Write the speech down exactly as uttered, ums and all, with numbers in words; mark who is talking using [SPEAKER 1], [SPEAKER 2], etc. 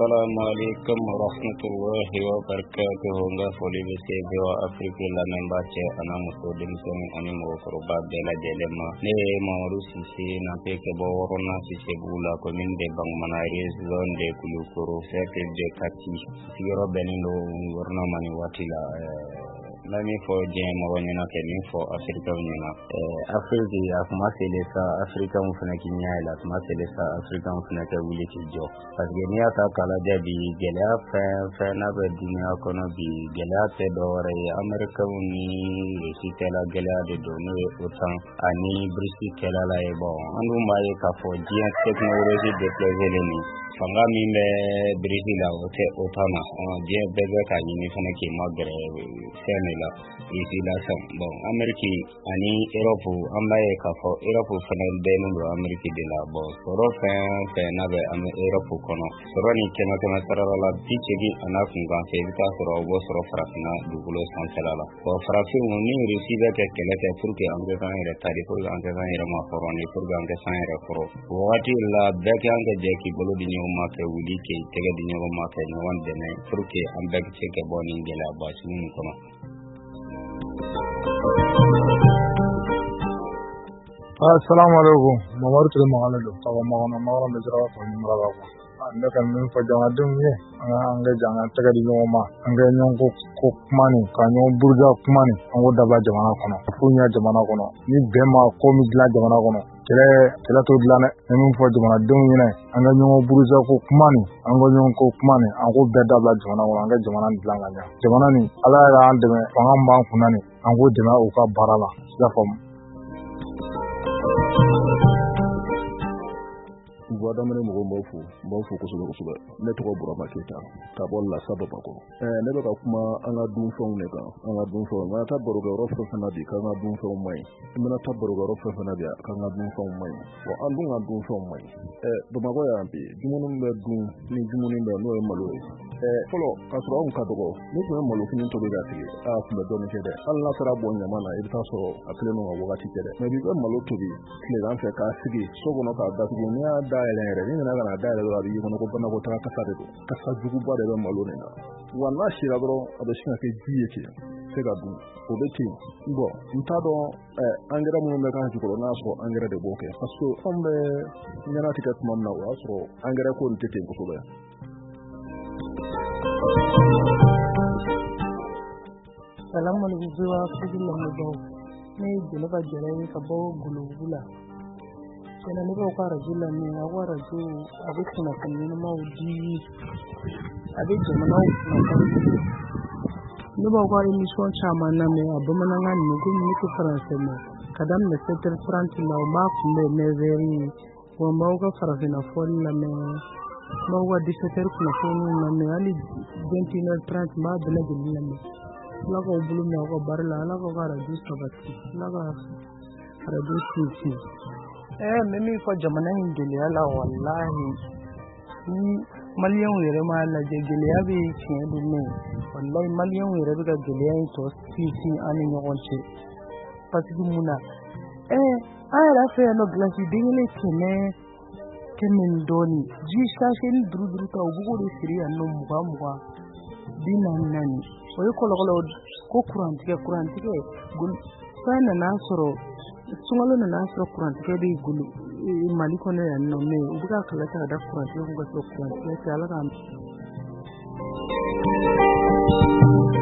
[SPEAKER 1] Assalamu alaikum wa rahmatullahi wa barakatuh. Nga foli be se be wa Afrique la memba che ana muso denison ani mo foroba de la delema ne Mamadou Cissé na peke bo worona Cissé bula commune de Bangmanare zone de Kulukoro cercle de Kati sigoro benindo worna mani watila lami fo jen mo nyina ke ni fo Afrique nyina Afrique akuma selesa Afrique mu fana kinya ila akuma selesa Afrique mu fana ke wuli ci jo parce que ni ata kala de bi gela fa fa na be dunia kono bi gela te dore America ni ci tela gela de do no autant ani brisi kala la e bon andu maye ka fo jen technologie de plaisir ni fanga mi me brisi la ote otana jen bebe ka ni fana ki magre la ici la sam bon Amerique ani Europe ambaye ka fo Europe fana be no Amerique de la bon soro fa fa na be am Europe kono soro ni kema kema sarala la bichegi ana kunga fe bita soro go soro frafina dugulo sansala la o frafi ni receive ke kelete pour que ambe kan ire tari pour que ambe kan ire ma foro ni pour que ambe san ire foro wati la be ke anga je ki bolo di nyoma ke wuli ke tege di nyoma ke no wande ne pour que ambe ke ke boni ngela ba sunu kono.
[SPEAKER 2] Assalamu alaikum Mamadou Touré Mahamadou tawa magana magana be jara ko ni mara ko ande kan min fa jama dum ye anga janga taga di nyoma anga nyonko ko kumani ka nyon burja kumani ango daba jamana kono funya jamana kono ni bema ko mi dla jamana kono kele kele to dla ne min fa jamana dum ye ne anga nyon burja ko kumani ango nyonko kumani ango be daba jamana kono anga jamana dla nganya jamana ni ala ya ande me fanga mban kunani ango dina o ka barala ya fam
[SPEAKER 3] Wadamene mo mbofu mbofu kusuba kusuba ne to bura maketa ta bolla sababa ko eh ne ba kuma anga dun fon ne ka anga dun fon ma ta boro ga rofa fana di ka anga dun fon mai mina ta boro ga rofa fana di ka anga dun fon mai wa andu anga dun fon mai eh do ma go ya ambi jumunum be dun ni jumunum be no e malo eh folo ka so on ka dogo ni ko malo finin to be ga ti a kuma do ne kede Allah tara bonya mana e ta so a pleno wa wati kede me bi ko malo to bi le ran fe ka sigi so gono ka da ti ni a da ere ni na na da ere do abi gono ko bana ko ta ka sa de do ka sa jugu ba de be malo ne na wana shira bro abeshin ke jiye ke se ga dun o be ti bo nta do eh angera mu me kan ti ko na so angera de boke paso on be nyana tiket mom na wa so angera ko ni tete ko so be.
[SPEAKER 4] Salamu alaikum zuwa kujin lamu ne jele ba jele ka bo gulugula kana ne ba kwara jilla ne a kwara ju abin na kan ne ma wudi abin da na na kan ne ba kwara ni so chama na me abu mana ngani ne gumi ne ko faransa ne kadam da setter france na ma ku me me veri wa ma ko faransa na fon na me ma wa dix-sept ku na fon na me ali vingt et une heures trente ma bela jilla ne la ko bulu me ko barla la ko kwara ju sabati la ko ara ju ci eh mimi fa jamana ngile ala wallahi ni maliyan were ma la je gele ya be kin du ne wallahi maliyan were be ga gele ya to sisi ani nyogonche patigi muna eh ala fe no glasi dingile kene kemen doni ji station duru duru ta ugo de siri anno muga muga dinan nani oy ko lo ko kuran tike kuran tike gun sana nasoro sungalo na nasro kuran tike di gulu mali kono ya no me ubuga kala ta da kuran tike ko kuran tike ala ga